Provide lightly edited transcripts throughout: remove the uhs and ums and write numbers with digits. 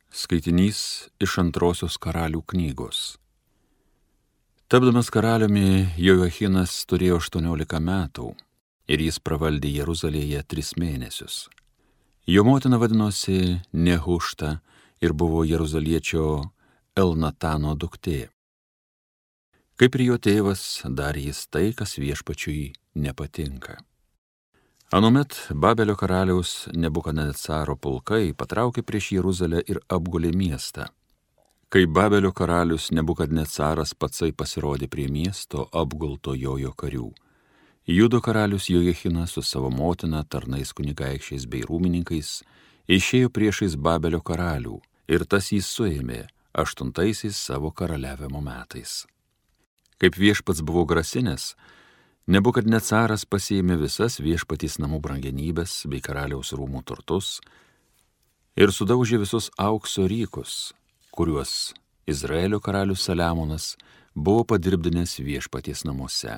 Skaitinys iš Antrosios karalių knygos. Tapdamas karaliumi, Joachinas turėjo 18 metų ir jis pravaldė Jeruzalėje 3 mėnesius. Jo motina vadinosi Nehušta ir buvo jeruzaliečio Elnatano duktė. Kaip ir jo tėvas, darė jis tai, kas viešpačiui nepatinka. Anuomet Babelio karaliaus Nebukadnecaro pulkai patraukė prieš Jeruzalę ir apgulė miestą. Kai Babelio karalius Nebukadnecaras patsai pasirodė prie miesto apgulto jojo karių, Judo karalius Joachinas su savo motina, tarnais kunigaikščiais bei rūmininkais išėjo priešais Babelio karalių ir tas jį suėmė 8 savo karaliavimo metais. Kaip viešpats buvo grasinęs, Nebukadnecaras pasiėmė visas viešpaties namų brangenybes bei karaliaus rūmų turtus ir sudaužė visus aukso rykus, kuriuos Izraelio karalius Saliamonas buvo padirbdinęs viešpaties namuose.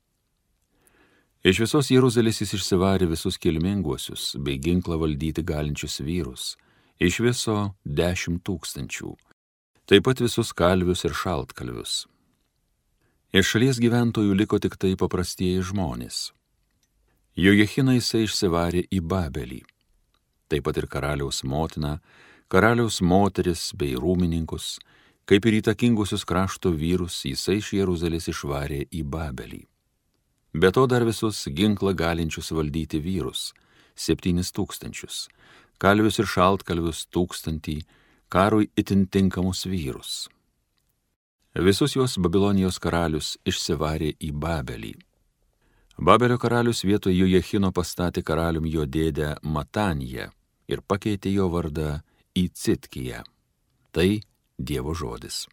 Iš visos Jeruzalės jis išsivarė visus kilminguosius bei ginklą valdyti galinčius vyrus, iš viso 10 000, taip pat visus kalvius ir šaltkalvius. Iš šalies gyventojų liko tik tai paprastieji žmonės. Joachiną jisai išsivarė į Babelį. Taip pat ir karaliaus motina, karaliaus moteris bei rūmininkus, kaip ir įtakingusius krašto vyrus jisai iš Jeruzalės išvarė į Babelį. Be to dar visus ginklą galinčius valdyti vyrus, 7 000, kalvius ir šaltkalvius 1000, karui itin tinkamus vyrus. Visus juos Babilonijos karalius išsivarė į Babelį. Babelio karalius vietoj Joachino pastatė karalium jo dėdę Mataniją ir pakeitė jo vardą į Citkiją. Tai Dievo žodis.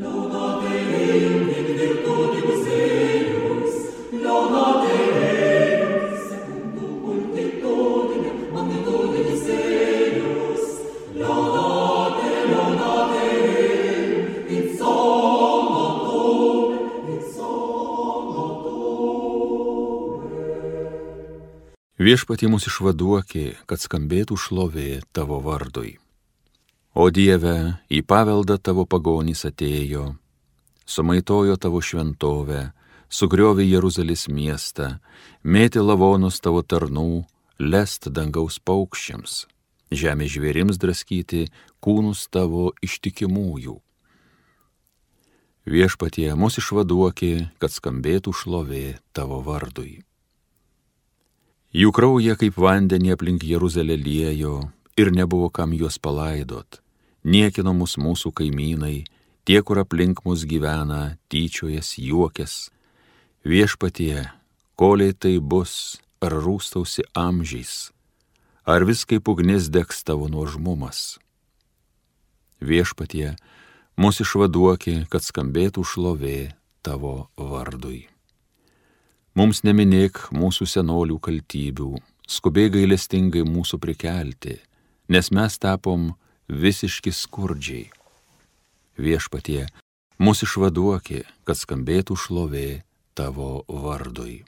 Viešpatie mus išvaduokė, kad skambėtų šlovė tavo vardui. O Dieve, į paveldą tavo pagonys atėjo, sumaitojo tavo šventovę, sugriovė Jeruzalės miestą, mėtė lavonus tavo tarnų, lest dangaus paukščiams, žemė žvėrims draskyti kūnus tavo ištikimųjų. Viešpatie, mus išvaduokė, kad skambėtų šlovė tavo vardui. Jų kraują kaip vandenį aplink Jeruzalę liejo ir nebuvo kam juos palaidot. Niekino mus mūsų kaimynai, tie, kur aplink mus gyvena, tyčiojas, juokės. Viešpatie, koliai tai bus, ar rūstausi amžiais, ar vis kaip ugnis degs tavo nuožmumas. Viešpatie, mus išvaduokė, kad skambėtų šlovė tavo vardui. Mums neminėk mūsų senolių kaltybių, skubiai gailestingai mūsų prikelti, nes mes tapom visiški skurdžiai. Viešpatie, mus išvaduokė, kad skambėtų šlovė tavo vardui.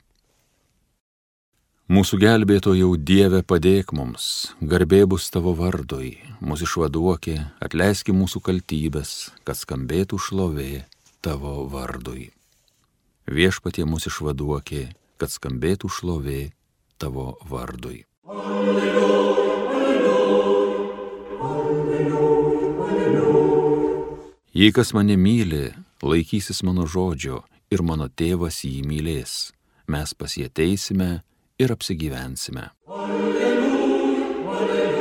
Mūsų gelbėtojau Dieve, padėk mums, garbė bus tavo vardui, mus išvaduokė, atleiski mūsų kaltybes, kad skambėtų šlovė tavo vardui. Viešpatie mus išvaduokė, kad skambėtų šlovė tavo vardui. Alleluja, alleluja, alleluja, alleluja. Jei kas mane myli, laikysis mano žodžio ir mano tėvas jį mylės. Mes pas jį ateisime ir apsigyvensime. Alleluja, alleluja.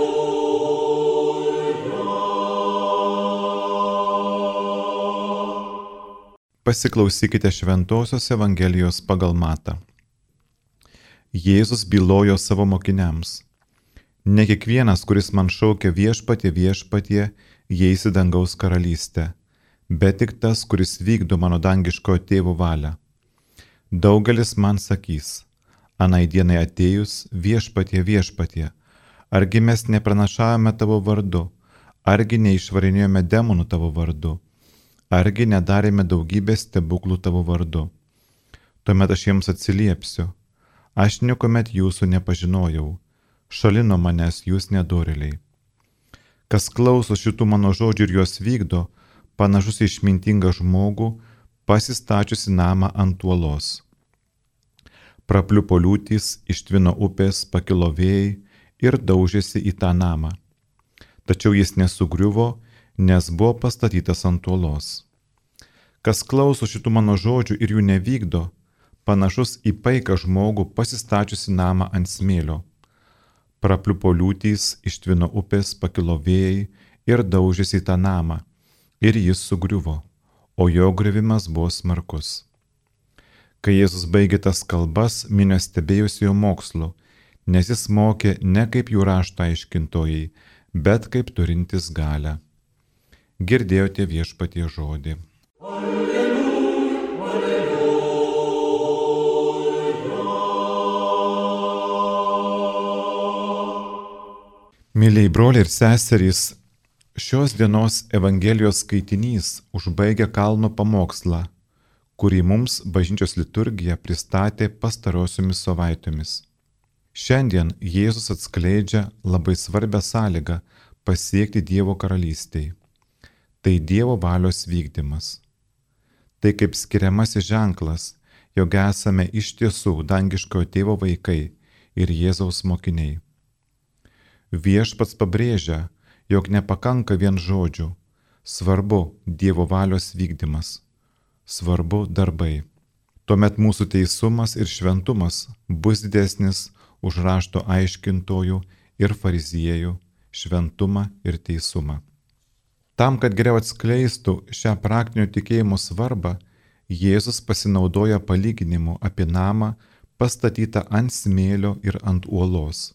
Pasiklausykite Šventosios Evangelijos pagal Matą. Jėzus bylojo savo mokiniams: Ne kiekvienas, kuris man šaukia viešpatie, viešpatie, įeis į dangaus karalystę, bet tik tas, kuris vykdo mano dangiškojo tėvo valią. Daugelis man sakys: Anai dienai atėjus, viešpatie, viešpatie, argi mes nepranašavome tavo vardu, argi neišvarinėjome demonų tavo vardu, argi nedarėme daugybę stebuklų tavo vardu. Tuomet aš jiems atsiliepsiu: aš niekuomet jūsų nepažinojau, šalin nuo manęs jūs nedorėliai. Kas klauso šitų mano žodžių ir juos vykdo, panašus į išmintingą žmogų, pasistačiusi namą ant uolos. Prapliupo liūtys, ištvino upės, pakilo vėjai ir daužėsi į tą namą. Tačiau jis nesugriuvo, nes buvo pastatytas ant uolos. Kas klauso šitų mano žodžių ir jų nevykdo, panašus į paiką žmogų pasistačiusi namą ant smėlio. Prapliupo liūtys, ištvino upės, pakilo vėjai ir daužėsi į tą namą, ir jis sugriuvo, o jo griuvimas buvo smarkus. Kai Jėzus baigė tas kalbas, minios stebėjosi jo mokslu, nes jis mokė ne kaip jų rašto aiškintojai, bet kaip turintis galią. Girdėjote Viešpaties žodį. Mėlyjei broliai ir seserys, šios dienos Evangelijos skaitinys užbaigia kalno pamokslą, kurį mums bažnyčios liturgija pristatė pastarosiomis savaitėmis. Šiandien Jėzus atskleidžia labai svarbią sąlygą pasiekti Dievo karalystei. Tai Dievo valios vykdymas. Tai kaip skiriamasis ženklas, jog esame iš tiesų dangiškojo Tėvo vaikai ir Jėzaus mokiniai. Viešpats pabrėžia, jog nepakanka vien žodžių, svarbu Dievo valios vykdymas, svarbu darbai. Tuomet mūsų teisumas ir šventumas bus didesnis už rašto aiškintojų ir fariziejų šventumą ir teisumą. Tam, kad geriau atskleistų šią praktinio tikėjimo svarbą, Jėzus pasinaudoja palyginimu apie namą pastatytą ant smėlio ir ant uolos.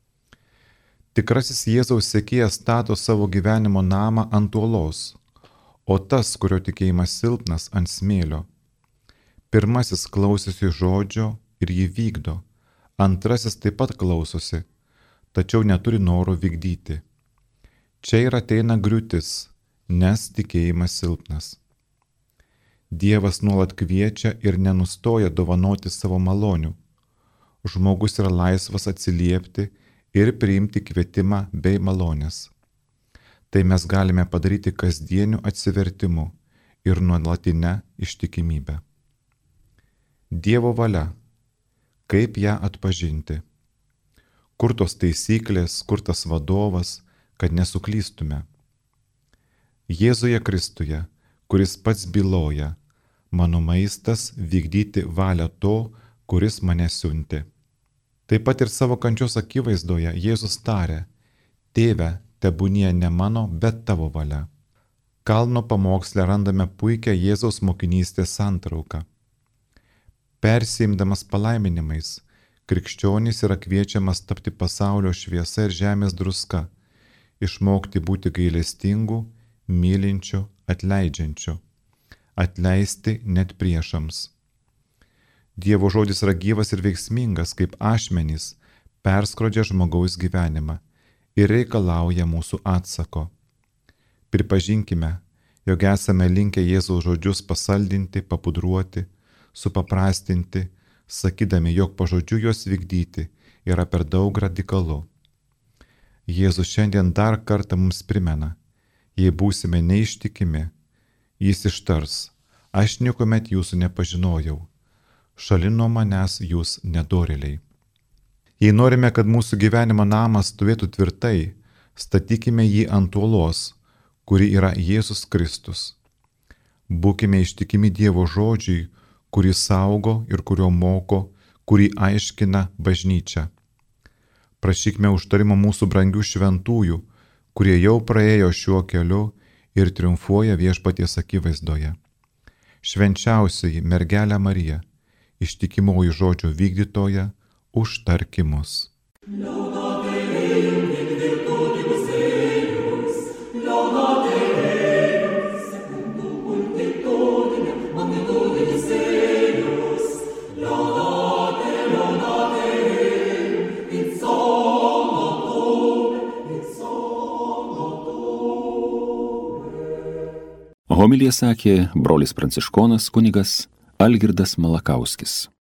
Tikrasis Jėzaus sekėjas stato savo gyvenimo namą ant uolos, o tas, kurio tikėjimas silpnas, ant smėlio. Pirmasis klausosi žodžio ir jį vykdo, antrasis taip pat klausosi, tačiau neturi noro vykdyti. Čia ir ateina griūtis, nes tikėjimas silpnas. Dievas nuolat kviečia ir nenustoja dovanoti savo malonių. Žmogus yra laisvas atsiliepti ir priimti kvietimą bei malonės. Tai mes galime padaryti kasdieniu atsivertimu ir nuolatinę ištikimybę. Dievo valia. Kaip ją atpažinti? Kur tos taisyklės, kur tas vadovas, kad nesuklystume? Jėzuje Kristuje, kuris pats byloja, mano maistas vykdyti valią to, kuris mane siuntė. Taip pat ir savo kančios akivaizdoje Jėzus tarė, Tėve, tebūnie ne mano, bet tavo valia. Kalno pamoksle randame puikią Jėzaus mokinystės santrauką. Persiimdamas palaiminimais, krikščionys yra kviečiamas tapti pasaulio šviesa ir žemės druska, išmokti būti gailestingų, mylinčių, atleidžiančių, atleisti net priešams. Dievo žodis yra gyvas ir veiksmingas, kaip ašmenys, perskrodžia žmogaus gyvenimą ir reikalauja mūsų atsako. Pripažinkime, jog esame linkę Jėzaus žodžius pasaldinti, papudruoti, supaprastinti, sakydami, jog pažodžiu juos vykdyti yra per daug radikalu. Jėzus šiandien dar kartą mums primena, jei būsime neištikimi, jis ištars, aš niekuomet jūsų nepažinojau, šalin nuo manęs jūs nedorėliai. Jei norime, kad mūsų gyvenimo namas stovėtų tvirtai, statykime jį ant uolos, kuri yra Jėzus Kristus. Būkime ištikimi Dievo žodžiui, kurį saugo ir kurio moko, kurį aiškina bažnyčia. Prašykime užtarimo mūsų brangių šventųjų, kurie jau praėjo šiuo keliu ir triumfuoja Viešpaties akivaizdoje. Švenčiausioji mergelė Marija, ištikimoji žodžio vykdytoja, užtarki mus. Homiliją sakė brolis pranciškonas kunigas Algirdas Malakauskis.